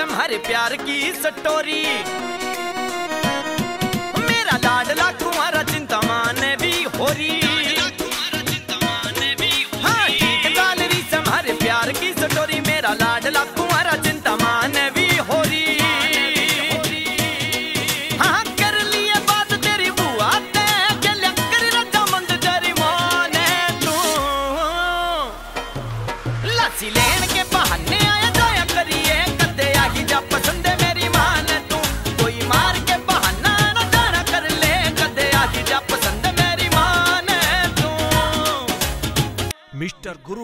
तुम्हारे प्यार की स्टोरी। मेरा लाडला कुंवारा चिंता माने भी हो रही। हाँ ठीक गाल रही तुम्हारे प्यार की स्टोरी। मेरा लाडला कुंवारा चिंता माने भी हो रही। हाँ कर लिए बात तेरी बुआ ते गलिया कर रजामंद तेरी मां ने तू। लस्सी लेन के बहाने आया जाया करिए कदे आगी जा पसंद है मेरी मां ने तू। कोई मार के बहाना ना जाना कर ले कदे आगी जा पसंद है मेरी मां ने तू। मिस्टर गुरु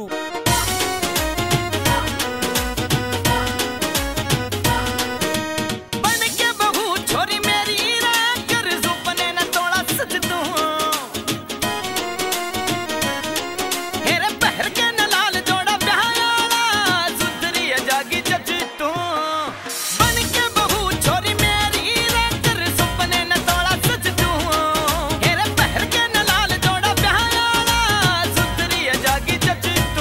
बन के बहू छोरी मेरी रे कर सुपने न तोड़ा सच तू। हेरे पहर के न लाल जोड़ा ब्याहयाला सुधरी जागी जच तू। बन के बहू छोरी मेरी रे कर सुपने न तोड़ा सच तू। हेरे पहर के न लाल जोड़ा ब्याहयाला सुधरी जागी जच तू।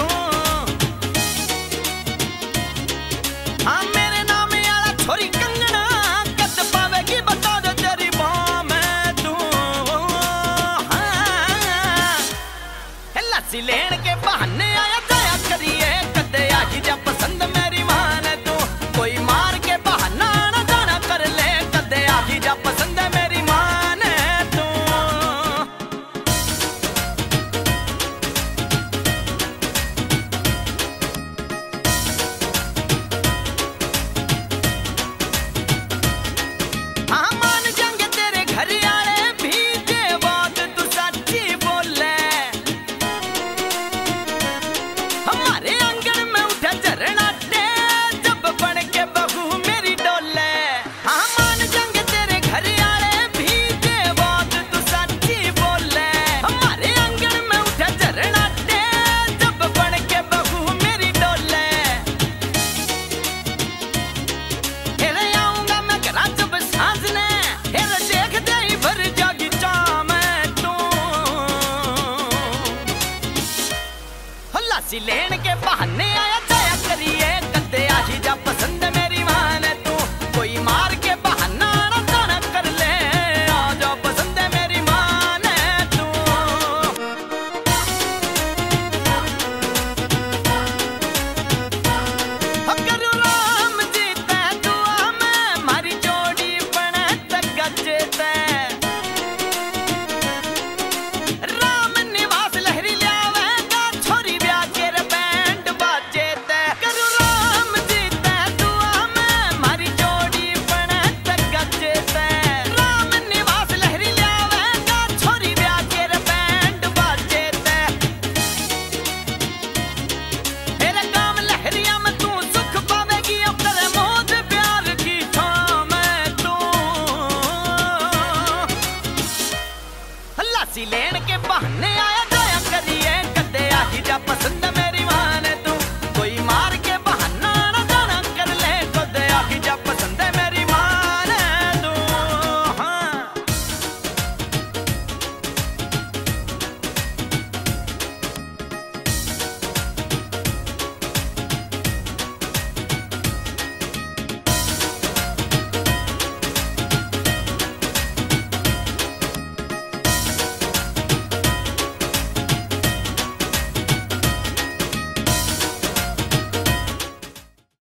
हाँ मेरे नाम आला छोरी कंगना कद पावेगी बता दो तेरी बाँ में तू। हाँ लस्सी लेन के बहाने आया जाया करिए कदे आगी जा पसंद मेरी मां ने तू। कोई मार के बहाना ना जाना कर ले कदे आगी जा पसंद मेरी मां ने तू। हाँ मान जाएंगे तेरे घर आले भी जे बात तू सच्ची बोले। हमारे आंगन में उठा झरना दे जब बन के बहू मेरी डोले। हाँ मान जाएंगे तेरे घर आले भी जे बात तू सच्ची बोले। हमारे आंगन में उठा झरना दे जब बन के बहू मेरी डोले। हेरे आऊंगा मैं घरा जब साजने हेरे देख दे ही भर जागी चाह मैं तू। लस्सी लेन के बहाने आया जाया करिए कदे आही जा पसंद मेरी मां ने तू। कोई मार के बहाना ना जाना कर ले आ जा पसंद मेरी मां ने तू। करू राम जी ते दुआ में मारी जोड़ी बने तक गजे ते। राम निवास लहरी ल्यावेगा छोरी ब्याह के रे बैंड बाजे ते। करू राम जी ते दुआ में मारी जोड़ी बने तक गजे ते। राम निवास लहरी ल्यावेगा छोरी ब्याह के रे बैंड बाजे ते। तेरे काम लहरिया में तू सुख पावेगी अब तेरे मौज प्यार की छां में तू। लस्सी लेन के बहाने आया जाया करिए कदे आही जा पसंद में